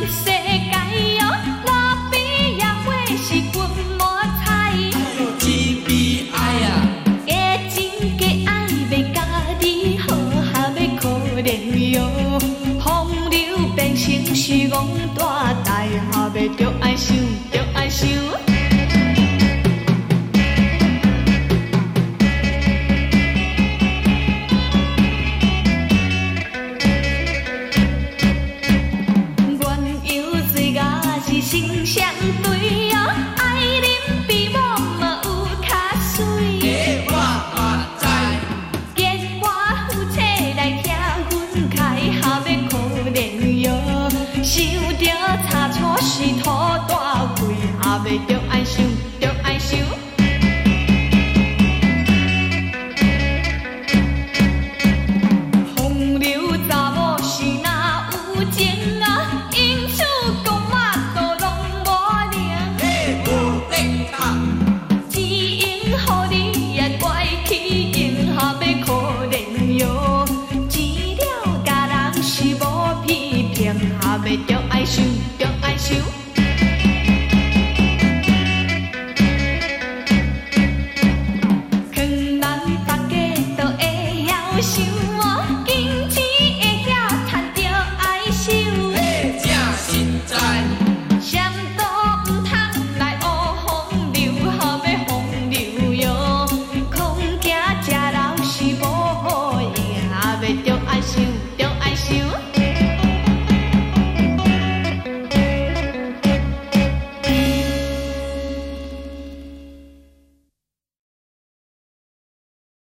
世界哦，我比也会是君莫彩。 只悲哀啊！ 假情假爱要甲你好，还要可怜哟。风流变成是戆大台，还要着爱想，着爱想。心相对哦，爱啉比我嘛有较水。 我嘛知， 见我夫妻来听阮开，还要可怜哟。想着差错是土大贵，还要着爱想，着爱想。风流查某是哪有情啊？因此讲我。只因乎你也怪起，因下要可怜哟。知了家人是无批评，下要着爱想，着爱想。劝咱大家都会晓想。